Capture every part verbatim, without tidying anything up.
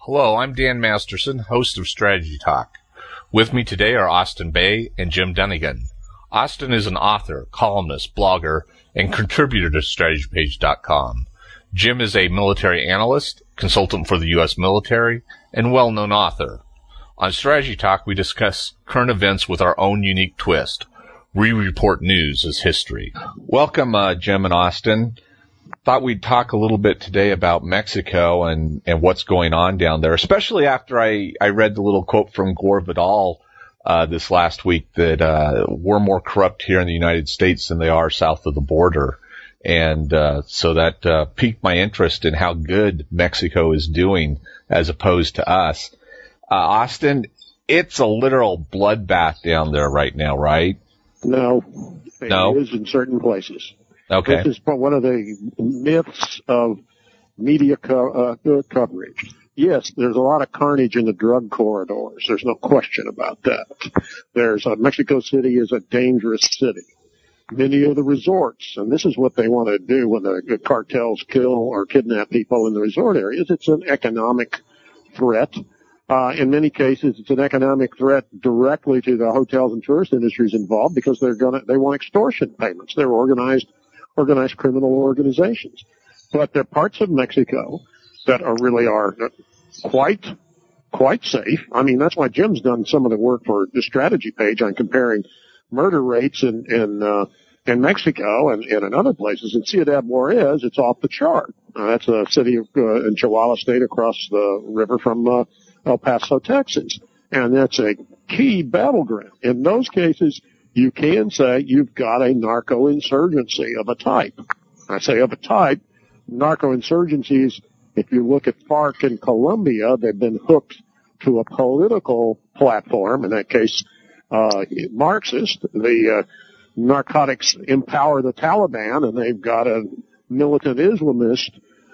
Hello, I'm Dan Masterson, host of Strategy Talk. With me today are Austin Bay and Jim Dunnigan. Austin is an author, columnist, blogger, and contributor to strategy page dot com. Jim is a military analyst, consultant for the U S military, and well-known author. On Strategy Talk, we discuss current events with our own unique twist. We report news as history. Welcome, uh, Jim and Austin. Thought we'd talk a little bit today about Mexico and, and what's going on down there, especially after I, I read the little quote from Gore Vidal uh, this last week that uh, we're more corrupt here in the United States than they are south of the border. And uh, so that uh, piqued my interest in how good Mexico is doing as opposed to us. Uh, Austin, it's a literal bloodbath down there right now, right? No. It no? is in certain places. Okay. This is one of the myths of media co- uh, coverage. Yes, there's a lot of carnage in the drug corridors. There's no question about that. There's uh, Mexico City is a dangerous city. Many of the resorts, and this is what they want to do when the, the cartels kill or kidnap people in the resort areas, it's an economic threat. Uh, in many cases, it's an economic threat directly to the hotels and tourist industries involved because they're gonna, they want extortion payments. They're organized organized criminal organizations. But there are parts of Mexico that are really are quite, quite safe. I mean, that's why Jim's done some of the work for the strategy page on comparing murder rates in, in, uh, in Mexico and, and in other places. In Ciudad Juarez, it's off the chart. Uh, that's a city of, uh, in Chihuahua State across the river from, uh, El Paso, Texas. And that's a key battleground. In those cases, you can say you've got a narco-insurgency of a type. I say of a type. Narco-insurgencies, if you look at FARC in Colombia, they've been hooked to a political platform, in that case, uh, Marxist. The uh, narcotics empower the Taliban, and they've got a militant Islamist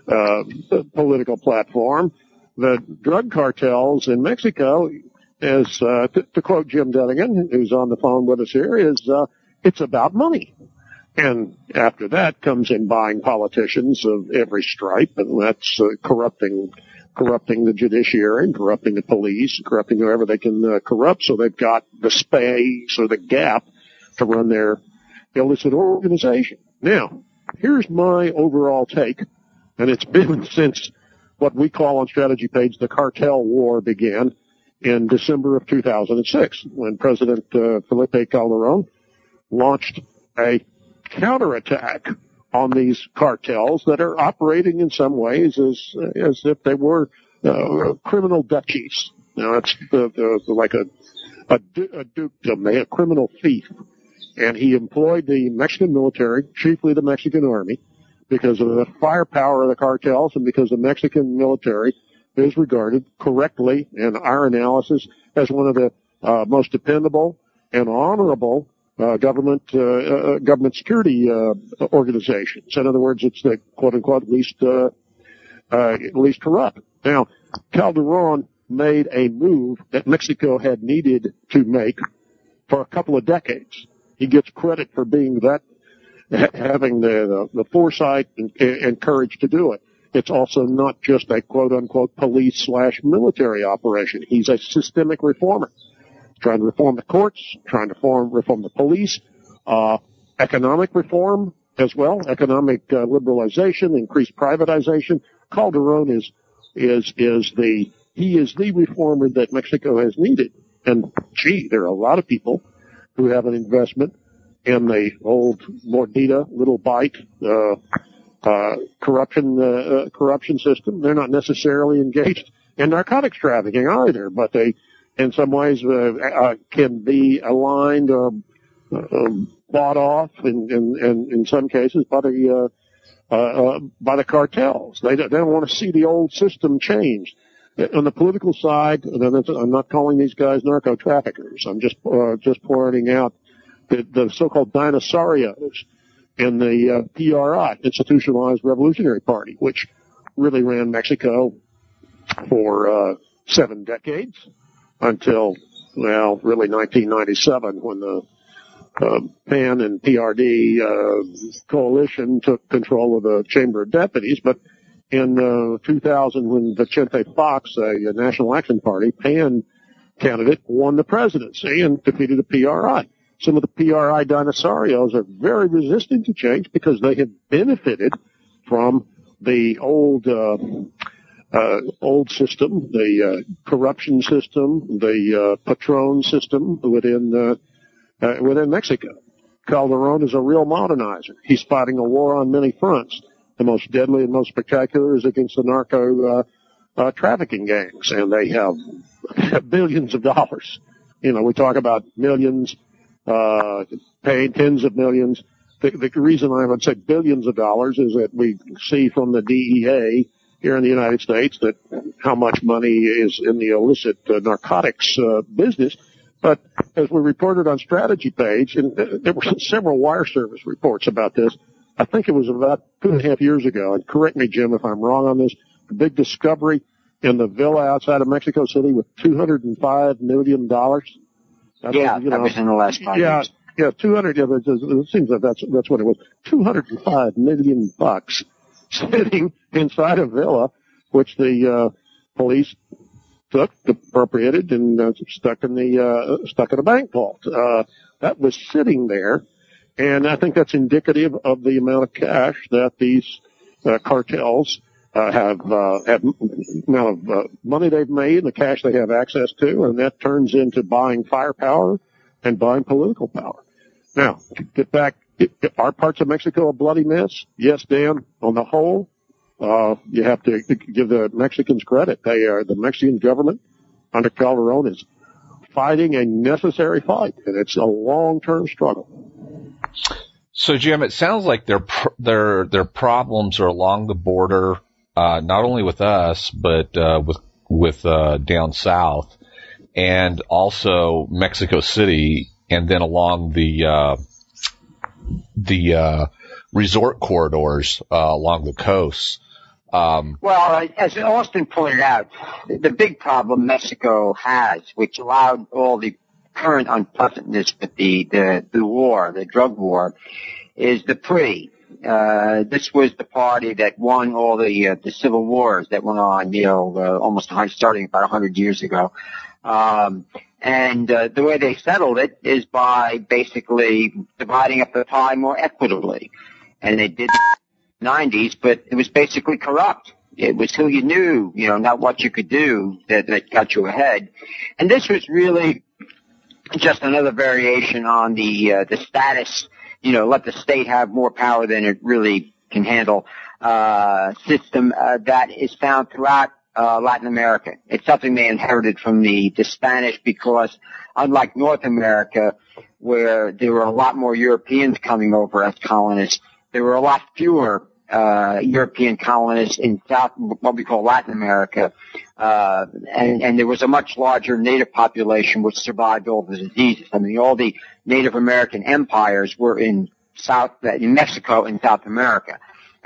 uh, political platform. The drug cartels in Mexico, as uh, to, to quote Jim Dunnigan, who's on the phone with us here, is uh, it's about money. And after that comes in buying politicians of every stripe, and that's uh, corrupting corrupting the judiciary, and corrupting the police, corrupting whoever they can uh, corrupt, so they've got the space or the gap to run their illicit organization. Now, here's my overall take, and it's been since what we call on Strategy Page the cartel war began in December of two thousand six, when President uh, Felipe Calderon launched a counterattack on these cartels that are operating in some ways as as if they were uh, criminal duchies. Now, that's the, the, the, like a a, a dukedom, a criminal fief, and he employed the Mexican military, chiefly the Mexican army, because of the firepower of the cartels and because the Mexican military is regarded correctly in our analysis as one of the uh, most dependable and honorable uh, government uh, uh, government security uh, organizations. In other words, it's the quote unquote least uh, uh, least corrupt. Now, Calderon made a move that Mexico had needed to make for a couple of decades. He gets credit for being that, having the the, the foresight and, and courage to do it. It's also not just a quote-unquote police slash military operation. He's a systemic reformer. Trying to reform the courts, trying to reform, reform the police, uh, economic reform as well, economic uh, liberalization, increased privatization. Calderon is, is, is the, he is the reformer that Mexico has needed. And gee, there are a lot of people who have an investment in the old Mordida, little bite, uh, Uh, corruption, uh, corruption system. They're not necessarily engaged in narcotics trafficking either, but they, in some ways, uh, uh, can be aligned or uh, bought off, in, in, in, in some cases, by the uh, uh, by the cartels. They don't, they don't want to see the old system changed. On the political side, I'm not calling these guys narco traffickers. I'm just uh, just pointing out the, the so-called dinosaurios in the uh, P R I, Institutionalized Revolutionary Party, which really ran Mexico for uh, seven decades until, well, really nineteen ninety-seven, when the uh, P A N and P R D uh, coalition took control of the Chamber of Deputies. But in uh, two thousand when Vicente Fox, a, a National Action Party PAN candidate, won the presidency and defeated the P R I. Some of the P R I dinosaurios are very resistant to change because they have benefited from the old uh, uh, old system, the uh, corruption system, the uh, Patron system within uh, uh, within Mexico. Calderon is a real modernizer. He's fighting a war on many fronts. The most deadly and most spectacular is against the narco uh, uh, trafficking gangs, and they have billions of dollars. You know, we talk about millions, uh, paying tens of millions. The, the reason I would say billions of dollars is that we see from the D E A here in the United States that how much money is in the illicit uh, narcotics uh, business. But as we reported on Strategy Page, and there were several wire service reports about this, I think it was about two and a half years ago, and correct me, Jim, if I'm wrong on this, the big discovery in the villa outside of Mexico City with two hundred five million dollars. Yeah, think, you know, that was in the last five yeah, years. Yeah, two hundred, yeah, it seems that that's, that's what it was. two hundred five million bucks sitting inside a villa, which the, uh, police took, appropriated, and uh, stuck in the, uh, stuck in a bank vault. Uh, that was sitting there. And I think that's indicative of the amount of cash that these uh, cartels uh, have, uh, have amount of uh, money they've made and the cash they have access to, and that turns into buying firepower and buying political power. Now, get back, are parts of Mexico a bloody mess? Yes, Dan. On the whole, uh, you have to give the Mexicans credit. They are, the Mexican government under Calderon is fighting a necessary fight, and it's a long-term struggle. So, Jim, it sounds like their their their problems are along the border, uh, not only with us, but uh, with with uh, down south, and also Mexico City, and then along the uh, the uh, resort corridors uh, along the coasts. Um, well, as Austin pointed out, the big problem Mexico has, which allowed all the current unpleasantness with the, the, the war, the drug war, is the P R I. Uh, this was the party that won all the, uh, the civil wars that went on, you know, uh, almost starting about a hundred years ago. Um, and, uh, the way they settled it is by basically dividing up the pie more equitably. And they did it in the nineties, but it was basically corrupt. It was who you knew, you know, not what you could do that, that got you ahead. And this was really just another variation on the uh, the status, you know, let the state have more power than it really can handle, uh, system uh, that is found throughout uh, Latin America. It's something they inherited from the, the Spanish because, unlike North America, where there were a lot more Europeans coming over as colonists, there were a lot fewer uh European colonists in South, what we call Latin America, uh and, and there was a much larger native population which survived all the diseases. I mean, all the Native American empires were in South, in Mexico and South America.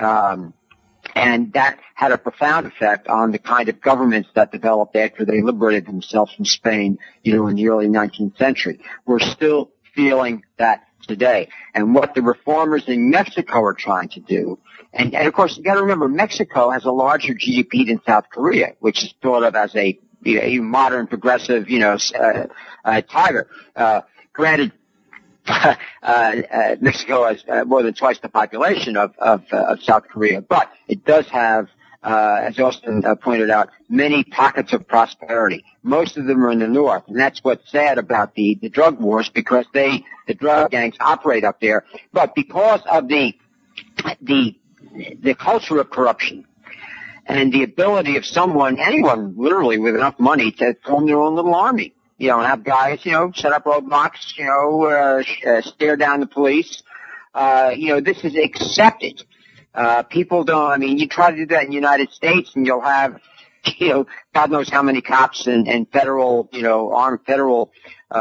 Um and that had a profound effect on the kind of governments that developed after they liberated themselves from Spain, you know, in the early nineteenth century. We're still feeling that today. And what the reformers in Mexico are trying to do, and, and of course, you got to remember, Mexico has a larger G D P than South Korea, which is thought of as a, you know, a modern, progressive, you know, uh, uh, tiger. Uh, granted, uh, uh, Mexico has uh, more than twice the population of of, uh, of South Korea, but it does have, uh, as Austin uh, pointed out, many pockets of prosperity. Most of them are in the north, and that's what's sad about the the drug wars, because they, the drug gangs operate up there. But because of the the the culture of corruption and the ability of someone, anyone literally with enough money to form their own little army, you know, and have guys, you know, set up roadblocks, you know, uh, uh, stare down the police, uh, you know, this is accepted. Uh, people don't, I mean, you try to do that in the United States and you'll have, you know, God knows how many cops and, and federal, you know, armed federal,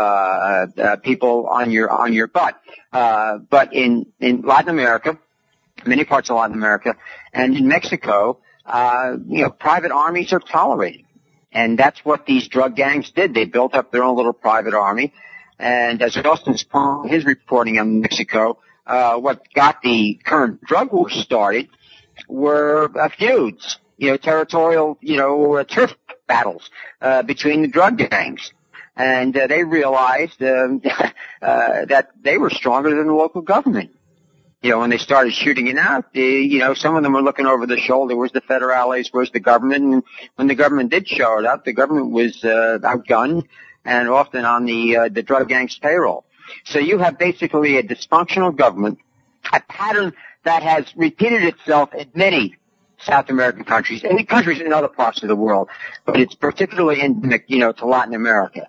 uh, uh, people on your, on your butt. Uh, but in, in Latin America, many parts of Latin America, and in Mexico, uh, you know, private armies are tolerated. And that's what these drug gangs did. They built up their own little private army. And as Austin's his reporting on Mexico, uh, what got the current drug war started were uh, feuds, you know, territorial, you know, uh, turf battles uh, between the drug gangs. And uh, they realized um, uh, that they were stronger than the local government. You know, when they started shooting it out, the, you know, some of them were looking over the shoulder. Where's the federales? Where's the government? And when the government did show it up, the government was uh, outgunned and often on the uh, the drug gangs' payroll. So you have basically a dysfunctional government, a pattern that has repeated itself in many South American countries, and countries in other parts of the world, but it's particularly endemic, you know, to Latin America.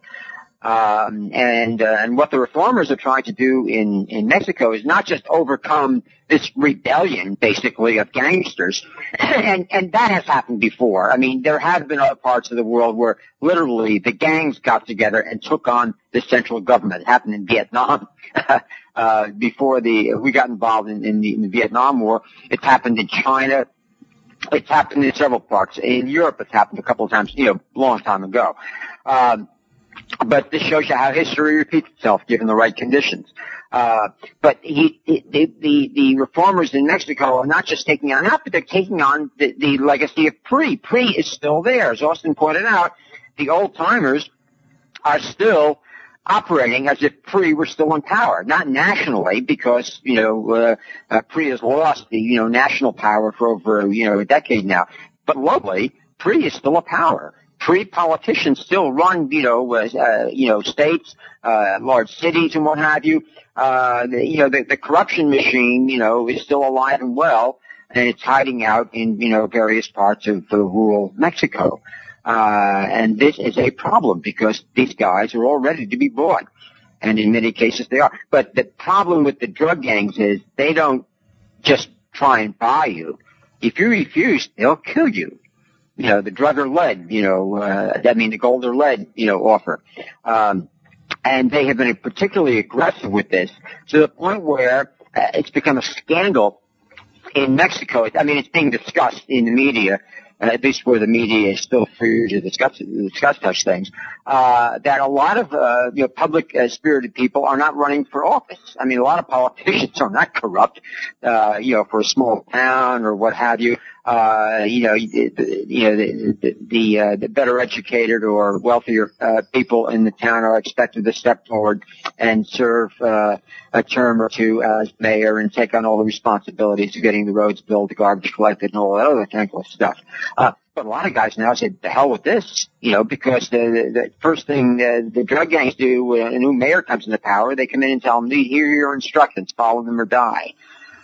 Um, and uh, and what the reformers are trying to do in in Mexico is not just overcome this rebellion, basically, of gangsters, and and that has happened before. I mean, there have been other parts of the world where literally the gangs got together and took on the central government. It happened in Vietnam uh, before the we got involved in, in, the, in the Vietnam War. It's happened in China. It's happened in several parts. In Europe, it's happened a couple of times, you know, a long time ago. Um, But this shows you how history repeats itself given the right conditions. Uh, but he, he, the, the reformers in Mexico are not just taking on that, but they're taking on the, the legacy of P R I. P R I is still there. As Austin pointed out, the old timers are still operating as if P R I were still in power. Not nationally, because, you know, uh, uh, P R I has lost the, you know, national power for over, you know, a decade now. But locally, P R I is still a power. Pre-politicians still run, you know, uh, you know, states, uh, large cities and what have you. Uh, the, you know, the, the corruption machine, you know, is still alive and well, and it's hiding out in, you know, various parts of uh, rural Mexico. Uh, and this is a problem because these guys are all ready to be bought. And in many cases they are. But the problem with the drug gangs is they don't just try and buy you. If you refuse, they'll kill you. You know, the drug or lead, you know, uh, I mean the gold or lead, you know, offer. Um, and they have been particularly aggressive with this to the point where uh, it's become a scandal in Mexico. I mean, it's being discussed in the media, uh, at least where the media is still free to discuss, discuss such things, uh, that a lot of, uh, you know, public uh, spirited people are not running for office. I mean, a lot of politicians are not corrupt, uh, you know, for a small town or what have you. Uh, you know, you know, the, the, the, uh, the better educated or wealthier, uh, people in the town are expected to step forward and serve, uh, a term or two as mayor and take on all the responsibilities of getting the roads built, the garbage collected, and all that other thankful stuff. Uh, but a lot of guys now say, the hell with this, you know, because the, the, the first thing the, the drug gangs do when a new mayor comes into power, they come in and tell them, here are your instructions, follow them or die.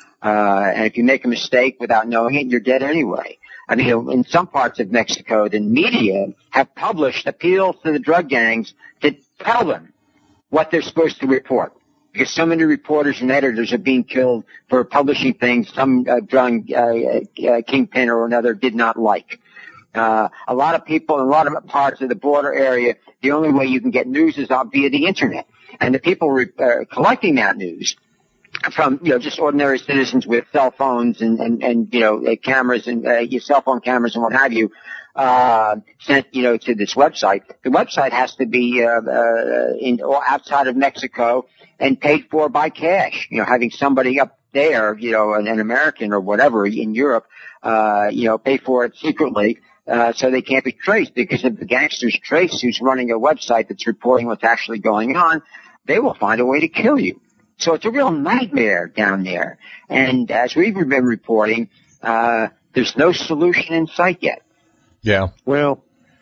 Uh, and if you make a mistake without knowing it, you're dead anyway. I mean, in some parts of Mexico, the media have published appeals to the drug gangs to tell them what they're supposed to report. Because so many reporters and editors are being killed for publishing things some uh, drug uh, uh, kingpin or another did not like. Uh, a lot of people in a lot of parts of the border area, the only way you can get news is out via the internet. And the people re- uh, collecting that news from, you know, just ordinary citizens with cell phones and, and, and you know, uh, cameras and, uh, your cell phone cameras and what have you, uh, sent, you know, to this website. The website has to be, uh, uh, in, or outside of Mexico and paid for by cash. You know, having somebody up there, you know, an, an American or whatever in Europe, uh, you know, pay for it secretly, uh, so they can't be traced, because if the gangsters trace who's running a website that's reporting what's actually going on, they will find a way to kill you. So it's a real nightmare down there. And as we've been reporting, uh, there's no solution in sight yet. Yeah. Well,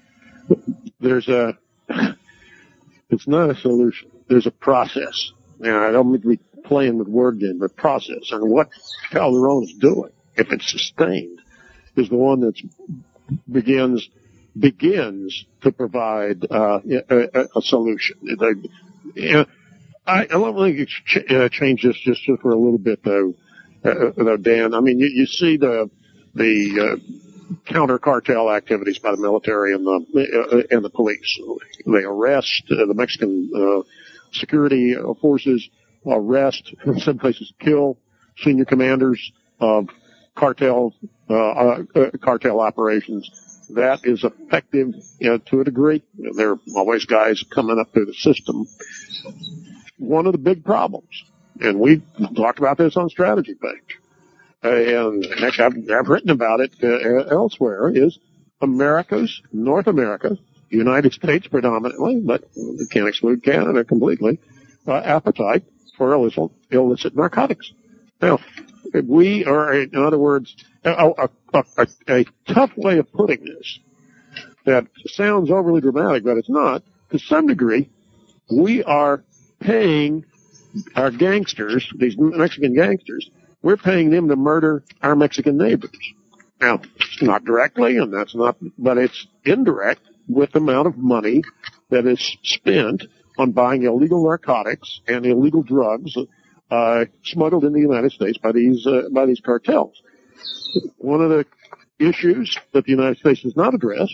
there's a, it's not a solution. There's a process. Now, I don't mean to be playing with word game, but process. And what Calderon is doing, if it's sustained, is the one that begins, begins to provide, uh, a, a solution. They, you know, I, I want to ch- uh, change this just for a little bit, though, uh, though, Dan. I mean, you, you see the the uh, counter cartel activities by the military and the uh, and the police. They arrest uh, the Mexican uh, security forces, arrest, in some cases, kill senior commanders of cartel uh, uh, cartel operations. That is effective, you know, to a degree. There are always guys coming up through the system. One of the big problems, and we talked about this on Strategy Page, and heck, I've, I've written about it uh, elsewhere, is America's, North America, United States predominantly, but we can't exclude Canada completely, uh, appetite for illicit, illicit narcotics. Now, we are, in other words, a, a, a, a tough way of putting this that sounds overly dramatic, but it's not. To some degree, we are paying our gangsters, these Mexican gangsters, we're paying them to murder our Mexican neighbors. Now, it's not directly, and that's not, but it's indirect with the amount of money that is spent on buying illegal narcotics and illegal drugs uh, smuggled in the United States by these uh, by these cartels. One of the issues that the United States does not address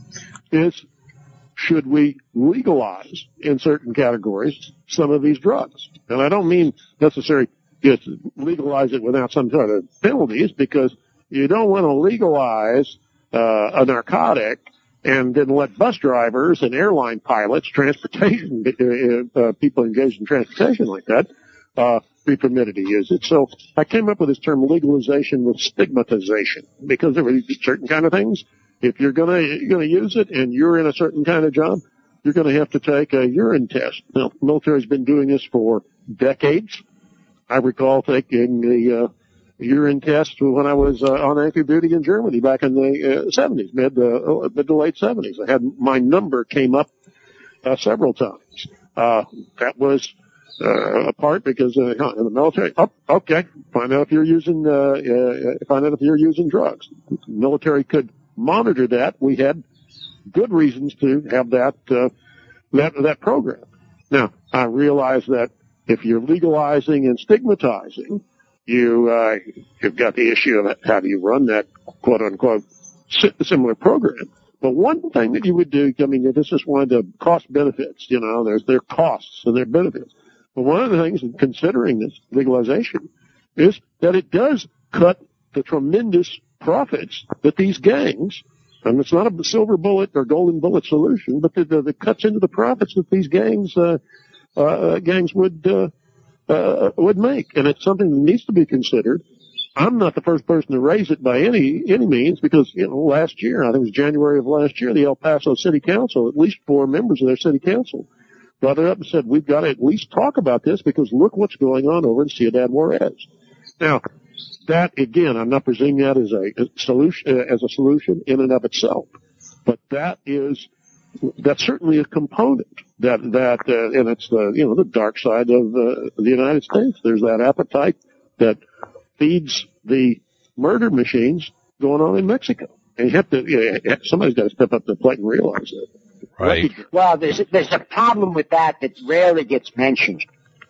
is, should we legalize in certain categories some of these drugs? And I don't mean necessarily just legalize it without some sort of penalties, because you don't want to legalize uh, a narcotic and then let bus drivers and airline pilots, transportation uh, uh, people engaged in transportation like that, uh, be permitted to use it. So I came up with this term, legalization with stigmatization, because there are certain kind of things. If you're gonna you're gonna use it and you're in a certain kind of job, you're gonna have to take a urine test. Now, the military's been doing this for decades. I recall taking the uh, urine test when I was uh, on active duty in Germany back in the uh, seventies, mid uh, mid to late seventies. I had my number came up uh, several times. Uh, that was uh, a part because uh, in the military. Oh, okay, find out if you're using uh, uh, find out if you're using drugs. The military could monitor that. We had good reasons to have that uh, that that program. Now, I realize that if you're legalizing and stigmatizing, you uh, you've got the issue of how do you run that quote unquote similar program. But one thing that you would do, I mean, this is one of the cost benefits. You know, there's their costs and their benefits. But one of the things in considering this legalization is that it does cut the tremendous profits that these gangs, and it's not a silver bullet or golden bullet solution, but that it cuts into the profits that these gangs uh, uh, gangs would uh, uh, would make, and it's something that needs to be considered. I'm not the first person to raise it by any any means, because you know last year, I think it was January of last year, the El Paso City Council, at least four members of their city council, brought it up and said we've got to at least talk about this because look what's going on over in Ciudad Juarez. Now, that again, I'm not presuming that as a, a solution as a solution in and of itself, but that is that's certainly a component that that uh, and it's the you know the dark side of uh, the United States. There's that appetite that feeds the murder machines going on in Mexico, and you have to you know, somebody's got to step up to the plate and realize that. Right. Well, there's there's a problem with that that rarely gets mentioned.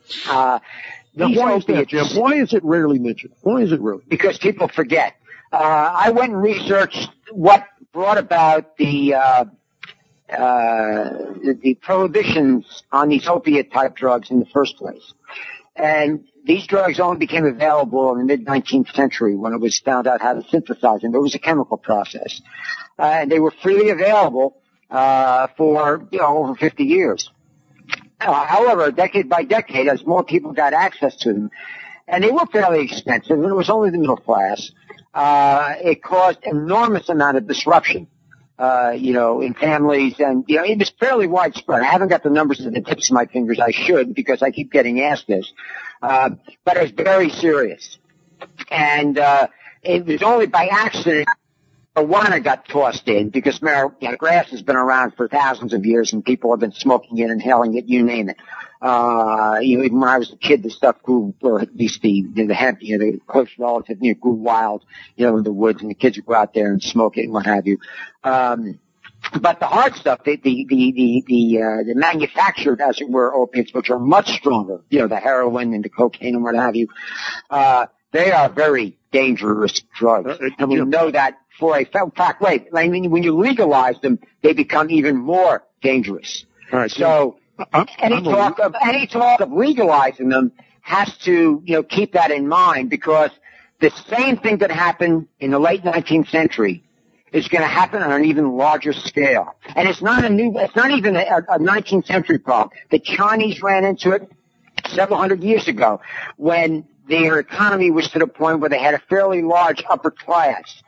Uh, Now, why is that, Jim? Why is it rarely mentioned? Why is it rarely? Because people forget. Uh, I went and researched what brought about the, uh, uh, the, the prohibitions on these opiate-type drugs in the first place. And these drugs only became available in the mid-nineteenth century when it was found out how to synthesize them. It was a chemical process. Uh, and they were freely available uh, for, you know, over fifty years. Uh, however, decade by decade, as more people got access to them, and they were fairly expensive, and it was only the middle class, uh, it caused enormous amount of disruption, uh, you know, in families, and, you know, it was fairly widespread. I haven't got the numbers at the tips of my fingers. I should, because I keep getting asked this. Uh, but it was very serious. And, uh, it was only by accident marijuana got tossed in, because mar- you know, grass has been around for thousands of years and people have been smoking it, inhaling it, you name it. Uh, you know, even when I was a kid, the stuff grew, or at least the, you know, the hemp, you know, the close relative, you know, grew wild, you know, in the woods, and the kids would go out there and smoke it and what have you. Um, but the hard stuff, the, the, the, the, the, uh, the manufactured, as it were, opiates, which are much stronger, you know, the heroin and the cocaine and what have you, uh, they are very dangerous drugs. And we know that for a fact. Wait, I mean, when you legalize them, they become even more dangerous. All right. So I'm, any I'm talk of any talk of legalizing them has to, you know, keep that in mind, because the same thing that happened in the late nineteenth century is going to happen on an even larger scale. And it's not a new, it's not even a, a nineteenth century problem. The Chinese ran into it several hundred years ago when their economy was to the point where they had a fairly large upper class.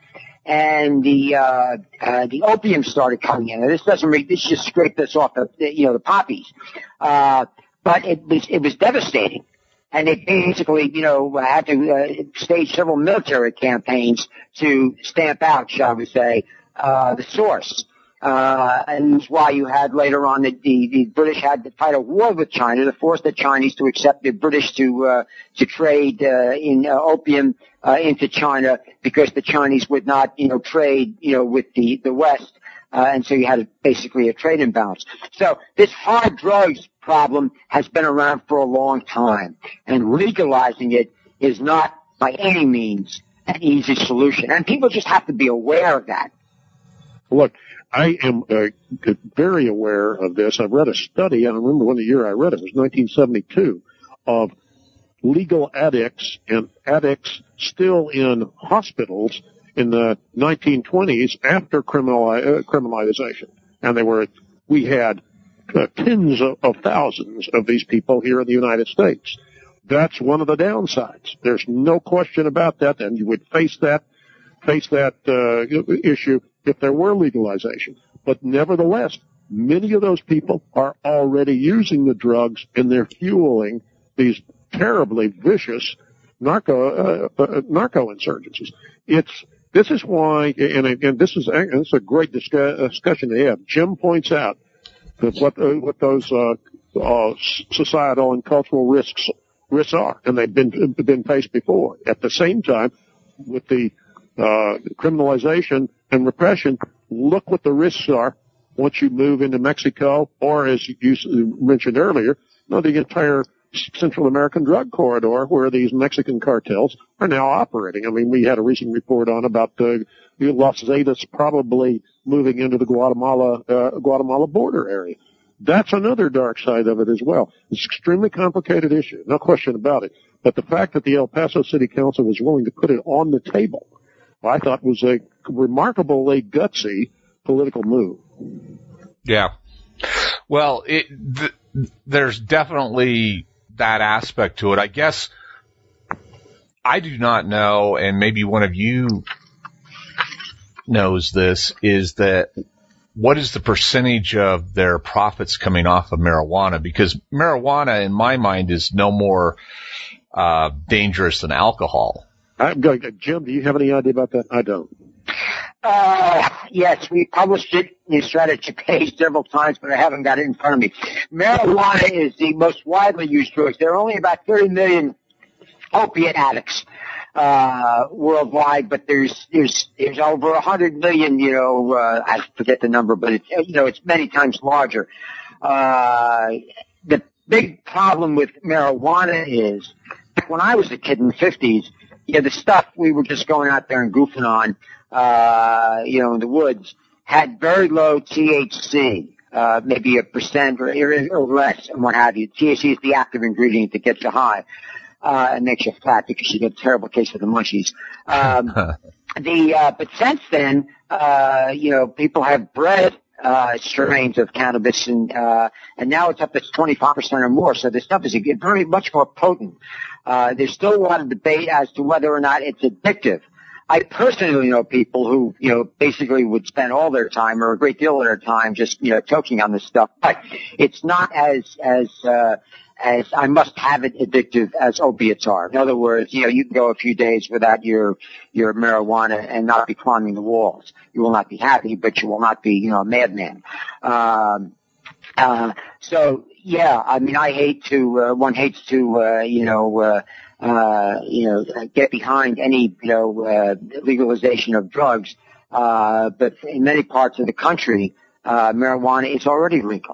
And the, uh, uh, the opium started coming in. And this doesn't make, this just scraped us off the, you know, the poppies. Uh, but it was, it was devastating. And they basically, you know, had to uh, stage several military campaigns to stamp out, shall we say, uh, the source. Uh, and that's why you had later on the, the, the British had to fight a war with China to force the Chinese to accept the British to, uh, to trade, uh, in uh, opium, uh, into China because the Chinese would not, you know, trade, you know, with the, the West. Uh, and so you had a, basically a trade imbalance. So this hard drugs problem has been around for a long time, and legalizing it is not by any means an easy solution. And people just have to be aware of that. Look, I am uh, very aware of this. I've read a study, and I remember when the year I read it was nineteen seventy-two, of legal addicts and addicts still in hospitals in the nineteen twenties after criminali- uh, criminalization. And they were, we had uh, tens of, of thousands of these people here in the United States. That's one of the downsides. There's no question about that, and you would face that, face that uh, issue if there were legalization. But nevertheless, many of those people are already using the drugs, and they're fueling these terribly vicious narco uh, uh, narco insurgencies. It's this is why, and again, this is this is a great discuss, discussion to have. Jim points out that what uh, what those uh, uh, societal and cultural risks risks are, and they've been been faced before. At the same time, with the uh, criminalization and repression, look what the risks are once you move into Mexico, or as you mentioned earlier, you know, the entire Central American drug corridor where these Mexican cartels are now operating. I mean, we had a recent report on about the, the Los Zetas probably moving into the Guatemala uh, Guatemala border area. That's another dark side of it as well. It's an extremely complicated issue, no question about it. But the fact that the El Paso City Council was willing to put it on the table, I thought was a remarkably gutsy political move. Yeah. Well, it, th- there's definitely that aspect to it. I guess I do not know, and maybe one of you knows this, is that what is the percentage of their profits coming off of marijuana? Because marijuana, in my mind, is no more uh, dangerous than alcohol. I'm going, Jim, do you have any idea about that? I don't. Uh, yes, we published it in the strategy page several times, but I haven't got it in front of me. Marijuana is the most widely used drug. There are only about thirty million opiate addicts, uh, worldwide, but there's, there's, there's over one hundred million, you know, uh, I forget the number, but it's, you know, it's many times larger. Uh, the big problem with marijuana is, when I was a kid in the fifties, you know, the stuff we were just going out there and goofing on, uh, you know, in the woods, had very low T H C, uh, maybe a percent or, or less and what have you. T H C is the active ingredient that gets you high, uh, and makes you fat because you get a terrible case of the munchies. Um, the, uh, but since then, uh, you know, people have bred, uh, strains of cannabis and, uh, and now it's up to twenty-five percent or more. So this stuff is very much more potent. Uh, there's still a lot of debate as to whether or not it's addictive. I personally know people who, you know, basically would spend all their time or a great deal of their time just, you know, choking on this stuff. But it's not as, as, uh, as I must have it addictive as opiates are. In other words, you know, you can go a few days without your, your marijuana and not be climbing the walls. You will not be happy, but you will not be, you know, a madman. Um, uh, so yeah, I mean, I hate to, uh, one hates to, uh, you know, uh, uh, you know, get behind any, you know, uh, legalization of drugs. Uh, but in many parts of the country, uh, marijuana is already legal.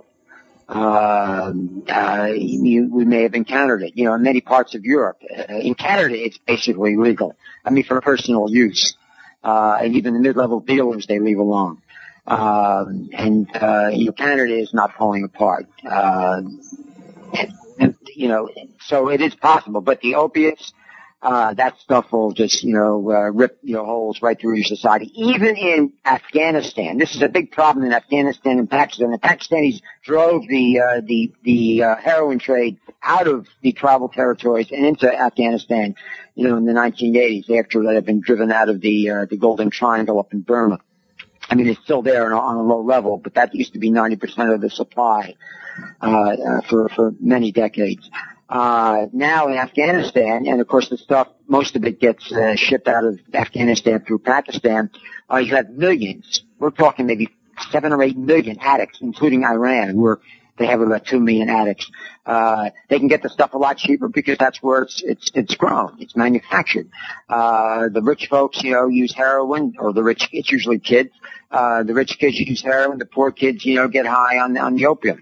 Uh, uh, you, we may have encountered it, you know, in many parts of Europe. Uh, in Canada, it's basically legal. I mean, for personal use. Uh, and even the mid-level dealers, they leave alone. Um, and, uh, you know, Canada is not falling apart. Uh, and, and, you know, so it is possible, but the opiates, uh, that stuff will just, you know, uh, rip, you know, holes right through your society. Even in Afghanistan, this is a big problem in Afghanistan and Pakistan. The Pakistanis drove the, uh, the, the, uh, heroin trade out of the tribal territories and into Afghanistan, you know, in the nineteen eighties after that had been driven out of the, uh, the Golden Triangle up in Burma. I mean, it's still there on a low level, but that used to be ninety percent of the supply, uh, uh for, for many decades. Uh, now in Afghanistan, and of course the stuff, most of it gets uh, shipped out of Afghanistan through Pakistan, uh, you have millions. We're talking maybe seven or eight million addicts, including Iran, where they have about two million addicts. Uh, they can get the stuff a lot cheaper because that's where it's, it's, it's grown. It's manufactured. Uh, the rich folks, you know, use heroin, or the rich, it's usually kids. Uh, the rich kids use heroin. The poor kids, you know, get high on, on the opium.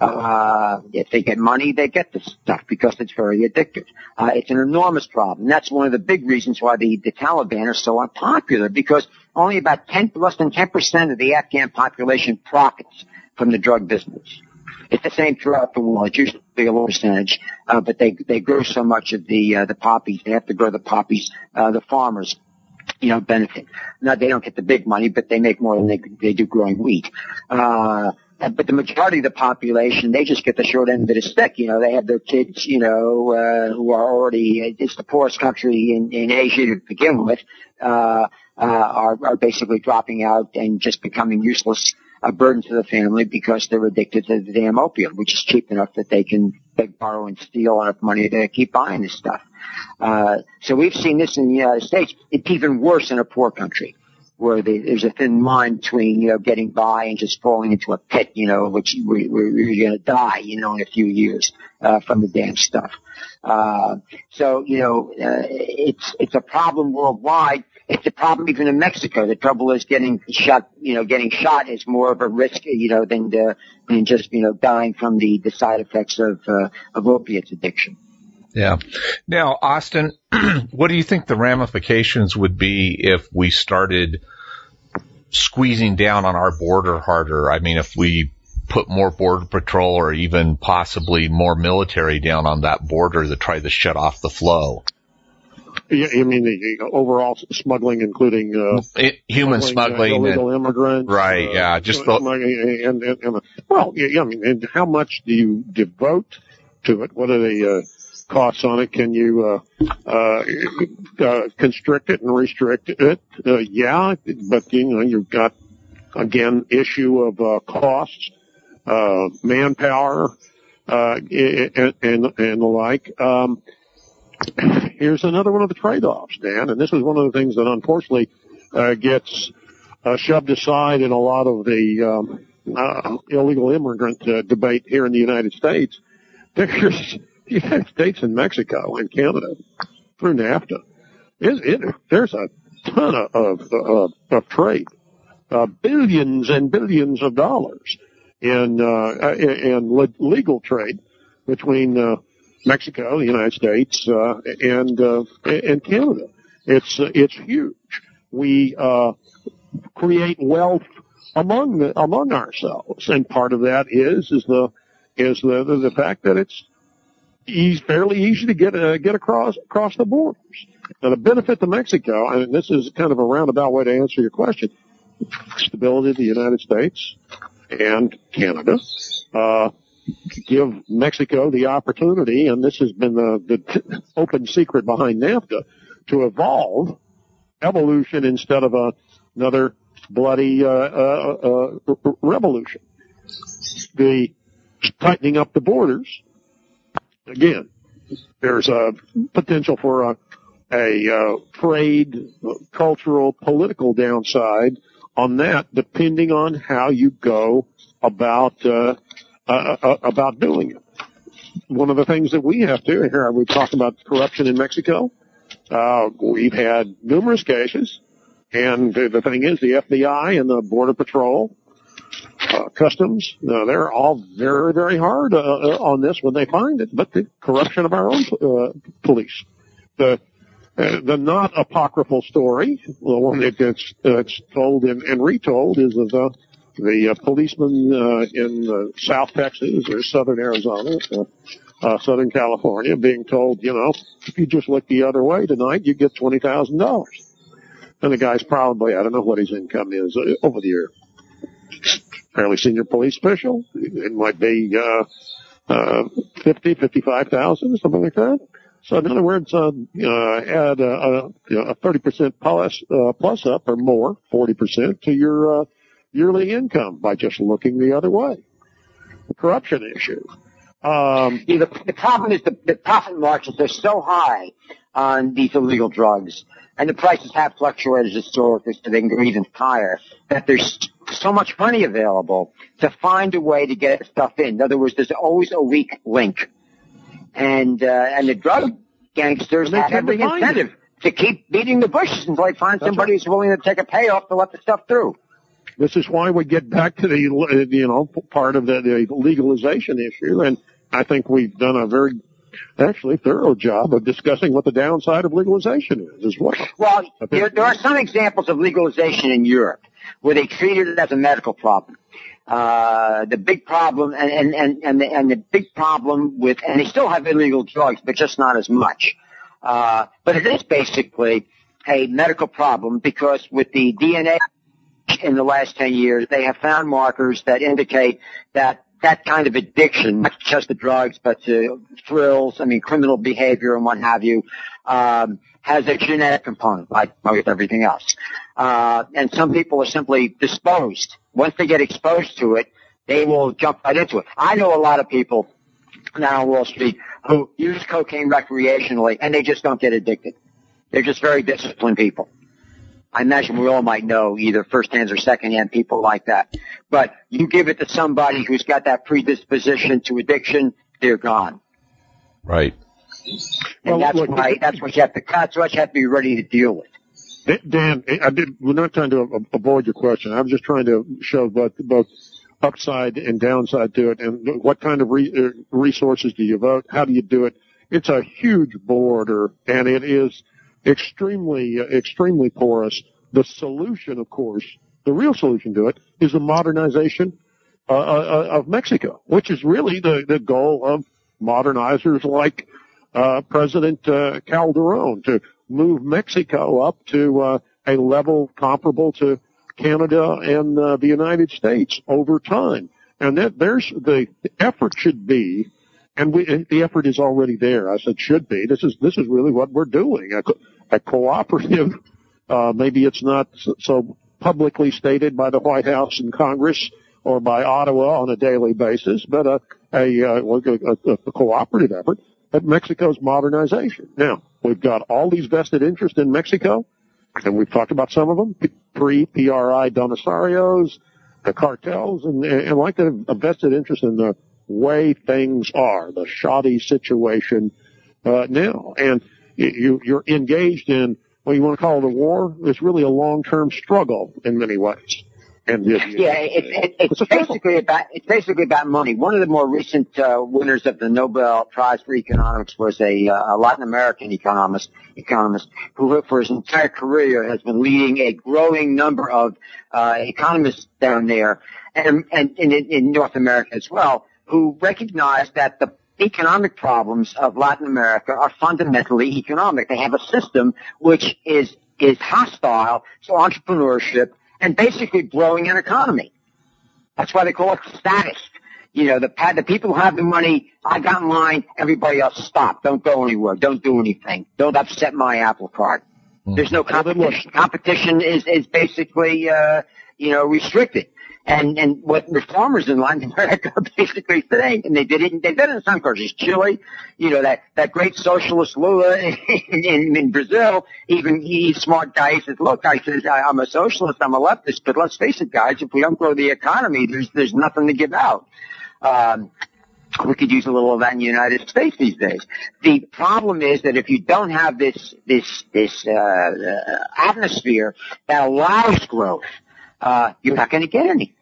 Uh, if they get money, they get this stuff because it's very addictive. Uh, it's an enormous problem. That's one of the big reasons why the, the Taliban are so unpopular, because only about ten, less than ten percent of the Afghan population profits from the drug business. It's the same throughout the world. It's usually a low percentage, uh, but they, they grow so much of the, uh, the poppies. They have to grow the poppies. Uh, the farmers, you know, benefit. Now, they don't get the big money, but they make more than they, they do growing wheat. Uh, But the majority of the population, they just get the short end of the stick. You know, they have their kids, you know, uh, who are already, it's the poorest country in, in Asia to begin with, uh, uh, are, are basically dropping out and just becoming useless, a burden to the family because they're addicted to the damn opium, which is cheap enough that they can beg, borrow, and steal enough money to keep buying this stuff. Uh, so we've seen this in the United States. It's even worse in a poor country, where they, there's a thin line between, you know, getting by and just falling into a pit, you know, which where, where you're going to die, you know, in a few years, uh, from the damn stuff. Uh, so, you know, uh, it's, it's a problem worldwide. It's a problem even in Mexico. The trouble is getting shot, you know, getting shot is more of a risk, you know, than, the, than just, you know, dying from the, the side effects of, uh, of opiates addiction. Yeah. Now, Austin, what do you think the ramifications would be if we started squeezing down on our border harder? I mean, if we put more border patrol or even possibly more military down on that border to try to shut off the flow. Yeah, I mean, the, the overall smuggling, including uh, it, human smuggling, smuggling uh, illegal and, immigrants, right? Uh, yeah, just the, and, and, and well, yeah, I mean, and how much do you devote to it? What are the uh, costs on it? Can you uh, uh, uh, constrict it and restrict it? Uh, yeah, but you know, you've got again issue of uh, costs, uh, manpower, uh, and, and and the like. Um, Here's another one of the trade-offs, Dan, and this is one of the things that unfortunately uh, gets uh, shoved aside in a lot of the um, uh, illegal immigrant uh, debate here in the United States. There's the United States and Mexico and Canada through NAFTA. It, it, there's a ton of, of, of, of trade, uh, billions and billions of dollars in, uh, in, in legal trade between uh, Mexico, the United States, uh, and, uh, and Canada. It's, uh, it's huge. We, uh, create wealth among the, among ourselves. And part of that is, is the, is the, the, the fact that it's easy, fairly easy to get, uh, get across, across the borders. Now the benefit to Mexico, and this is kind of a roundabout way to answer your question, stability of the United States and Canada, uh, give Mexico the opportunity, and this has been the, the open secret behind NAFTA, to evolve, evolution instead of a, another bloody uh, uh, uh, revolution. The tightening up the borders, again, there's a potential for a, a uh, trade, cultural, political downside on that, depending on how you go about uh, Uh, uh, about doing it. One of the things that we have to, here we talk about corruption in Mexico. Uh, we've had numerous cases, and the, the thing is, the F B I and the Border Patrol, uh, Customs, uh, they're all very, very hard uh, on this when they find it. But the corruption of our own uh, police, the uh, the not apocryphal story, the one that gets uh, told and, and retold, is of the The uh, policeman uh, in uh, South Texas or Southern Arizona, uh, uh, Southern California, being told, you know, if you just look the other way tonight, you get twenty thousand dollars. And the guy's probably, I don't know what his income is uh, over the year. Fairly senior police official. It might be, uh, uh, fifty, fifty-five thousand, something like that. So in other words, uh, uh add a, a, you know, a thirty percent plus, uh, plus up or more, forty percent to your, uh, yearly income by just looking the other way. The corruption issue. Um, yeah, the, the problem is the, the profit margins are so high on these illegal drugs, and the prices have fluctuated historically, so they can go even higher, that there's so much money available to find a way to get stuff in. In other words, there's always a weak link. And, uh, and the drug gangsters have every incentive it. to keep beating the bushes until they find That's somebody right. who's willing to take a payoff to let the stuff through. This is why we get back to the, you know, part of the, the legalization issue. And I think we've done a very, actually thorough job of discussing what the downside of legalization is as well. Well, there, there are some examples of legalization in Europe where they treated it as a medical problem. Uh, the big problem, and, and, and, and, the, and the big problem with, and they still have illegal drugs, but just not as much. Uh, but it is basically a medical problem because with the D N A in the last ten years, they have found markers that indicate that that kind of addiction, not just to drugs, but to thrills, I mean, criminal behavior and what have you, um, has a genetic component, like most everything else. Uh, and some people are simply disposed. Once they get exposed to it, they will jump right into it. I know a lot of people now on Wall Street who use cocaine recreationally, and they just don't get addicted. They're just very disciplined people. I imagine we all might know either first-hand or second-hand people like that. But you give it to somebody who's got that predisposition to addiction, they're gone. Right. And well, that's look, why that's what you have to that's what you have to be ready to deal with. Dan, I did. We're not trying to avoid your question. I was just trying to show both both upside and downside to it, and what kind of re, resources do you vote? How do you do it? It's a huge border, and it is extremely, extremely porous. The solution, of course, the real solution to it is the modernization uh, uh, of Mexico, which is really the the goal of modernizers like uh, President uh, Calderon, to move Mexico up to uh, a level comparable to Canada and uh, the United States over time. And that there's the, the effort should be, and we, the effort is already there. I said should be. This is this is really what we're doing. A, a cooperative. Uh, maybe it's not so, so publicly stated by the White House and Congress or by Ottawa on a daily basis, but a a, a, a, a cooperative effort at Mexico's modernization. Now, we've got all these vested interests in Mexico, and we've talked about some of them, pre-P R I domisarios, the cartels, and, and like a, a vested interest in the way things are, the shoddy situation uh, now. And you, you're engaged in, well, you want to call it a war? It's really a long-term struggle in many ways. And it, yeah, it, it, it's, it's basically about it's basically about money. One of the more recent uh, winners of the Nobel Prize for Economics was a, uh, a Latin American economist, economist who, for his entire career, has been leading a growing number of uh, economists down there, and and in, in North America as well, who recognize that the economic problems of Latin America are fundamentally economic. They have a system which is is hostile to entrepreneurship and basically growing an economy. That's why they call it status. You know, the the people who have the money, I got mine, everybody else stop. Don't go anywhere. Don't do anything. Don't upset my apple cart. Mm. There's no competition. Competition is, is basically, uh, you know, restricted. And, and what reformers in Latin America are basically saying, and they did it, they did it in some countries, Chile, you know, that, that great socialist Lula in, in, in Brazil, even he's a smart guy, he says, look, I says, I'm a socialist, I'm a leftist, but let's face it, guys, if we don't grow the economy, there's, there's nothing to give out. Um, we could use a little of that in the United States these days. The problem is that if you don't have this, this, this, uh, uh atmosphere that allows growth, Uh, you're not going to get any.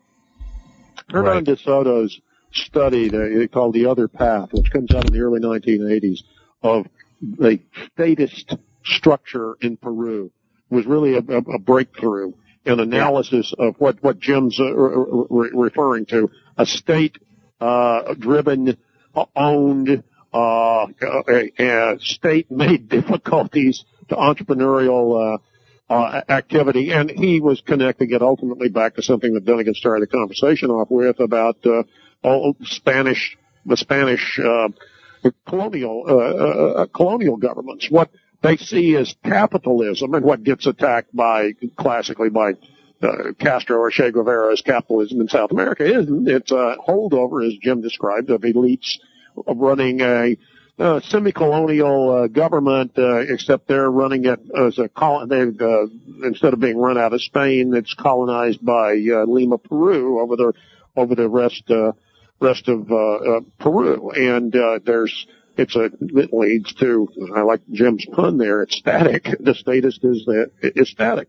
Hernan de Soto's study uh, called The Other Path, which comes out in the early nineteen eighties, of the statist structure in Peru, was really a, a, a breakthrough in analysis yeah. of what, what Jim's uh, re- referring to, a state uh, driven, owned, uh, a, a state-made difficulties to entrepreneurial, uh, uh, activity. And he was connecting it ultimately back to something that Dunnigan started the conversation off with about, uh, all Spanish, the Spanish, uh, colonial, uh, uh, colonial governments. What they see as capitalism and what gets attacked by, classically by, uh, Castro or Che Guevara as capitalism in South America isn't. It's a holdover, as Jim described, of elites running a, uh, semi-colonial, uh, government, uh, except they're running it as a col, they've, uh, instead of being run out of Spain, it's colonized by, uh, Lima, Peru over the, over the rest, uh, rest of, uh, uh, Peru. And, uh, there's, it's a, it leads to, I like Jim's pun there, it's static. The statist is the, is static.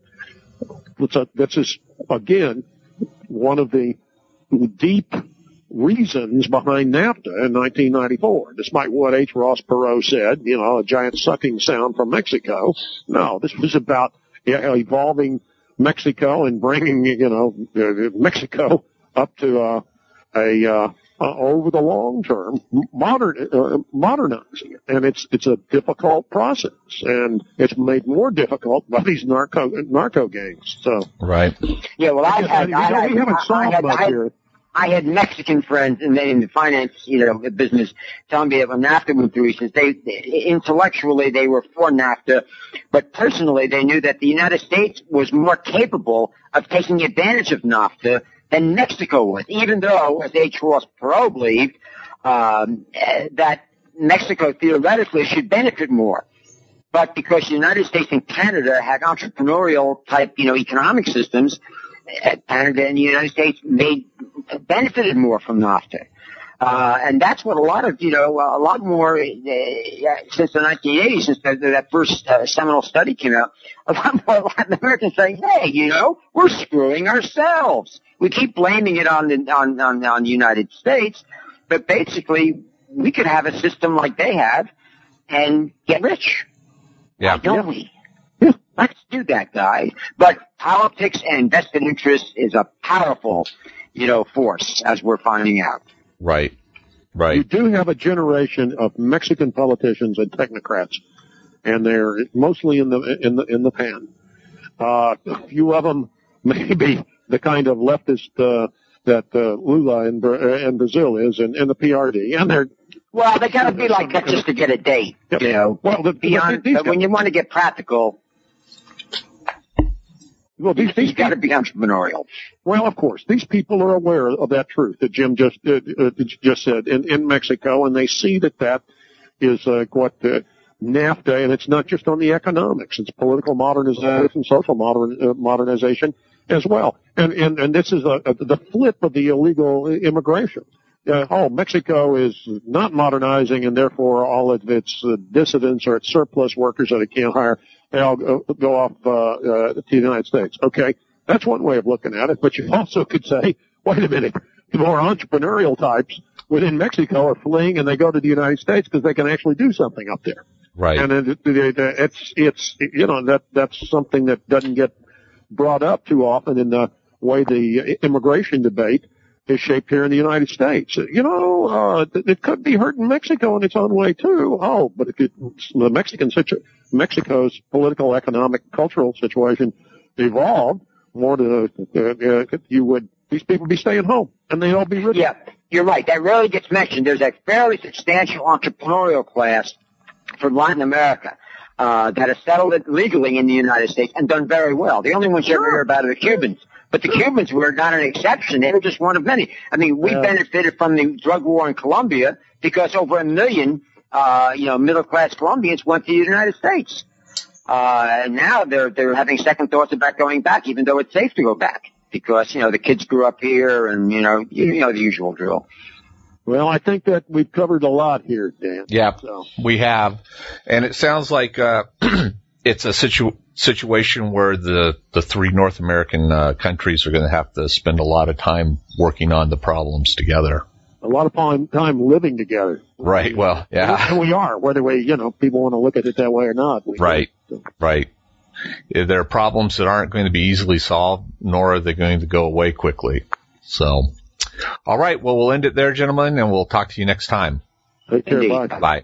It's a, this is, again, one of the deep reasons behind NAFTA in nineteen ninety-four. Despite what H. Ross Perot said, you know, a giant sucking sound from Mexico. No, this was about evolving Mexico and bringing, you know, Mexico up to uh, a uh, uh, over the long term, modern uh, modernizing it, and it's it's a difficult process, and it's made more difficult by these narco narco gangs. So right, yeah. Well, I had, I had, we haven't solved much here. I had Mexican friends in the, in the finance, you know, business telling me that when NAFTA went through, he says they, they, intellectually they were for NAFTA, but personally they knew that the United States was more capable of taking advantage of NAFTA than Mexico was, even though, as H. Ross Perot believed, um, that Mexico theoretically should benefit more. But because the United States and Canada had entrepreneurial type, you know, economic systems, Canada and the United States made benefited more from NAFTA. Uh, and that's what a lot of, you know, a lot more, uh, since the nineteen eighties, since the, that first uh, seminal study came out, a lot more Latin Americans saying, hey, you know, we're screwing ourselves. We keep blaming it on the, on, on, on the United States, but basically we could have a system like they have and get rich. Yeah. Why don't we? Yeah. Let's do that, guys. But politics and vested interest is a powerful, you know, force, as we're finding out. Right. Right. You do have a generation of Mexican politicians and technocrats, and they're mostly in the in the in the pan. Uh, a few of them may be the kind of leftist uh, that uh, Lula in, in Brazil is, and, and the P R D, and they're well, they got to be like that just to get a date, yep. you know. Well, the, beyond, these but when you want to get practical. Well, these, these you got to be entrepreneurial. Well, of course, these people are aware of that truth that Jim just uh, uh, just said in, in Mexico, and they see that that is uh, what uh, NAFTA, and it's not just on the economics; it's political modernization, social modern, uh, modernization as well. And and and this is a, a, the flip of the illegal immigration. Uh, oh, Mexico is not modernizing, and therefore all of its uh, dissidents or its surplus workers that it can't hire, they all go, go off uh, uh, to the United States. Okay, that's one way of looking at it. But you also could say, wait a minute, the more entrepreneurial types within Mexico are fleeing, and they go to the United States because they can actually do something up there. Right. And it, it, it's it's you know that that's something that doesn't get brought up too often in the way the immigration debate is shaped here in the United States. You know, uh, it could be hurting Mexico in its own way too. Oh, but if it, the Mexican situ- Mexico's political, economic, cultural situation evolved more to, uh, uh, you would, these people be staying home and they'd all be rich. Yeah, you're right. That rarely gets mentioned. There's a fairly substantial entrepreneurial class from Latin America, uh, that has settled it legally in the United States and done very well. The only ones you ever hear about are the Cubans. But the Cubans were not an exception. They were just one of many. I mean, we yeah. benefited from the drug war in Colombia because over a million, uh, you know, middle-class Colombians went to the United States. Uh, and now they're, they're having second thoughts about going back, even though it's safe to go back because, you know, the kids grew up here and, you know, you, you know, the usual drill. Well, I think that we've covered a lot here, Dan. Yeah, so. We have. And it sounds like, uh, it's a situ- situation where the, the three North American uh, countries are going to have to spend a lot of time working on the problems together. A lot of time, time living together. Right. Well, yeah. And we are, whether we, you know, people want to look at it that way or not. We right. Do, so. Right. There are problems that aren't going to be easily solved, nor are they going to go away quickly. So, all right. Well, we'll end it there, gentlemen, and we'll talk to you next time. Take care. Indeed. Bye. Bye.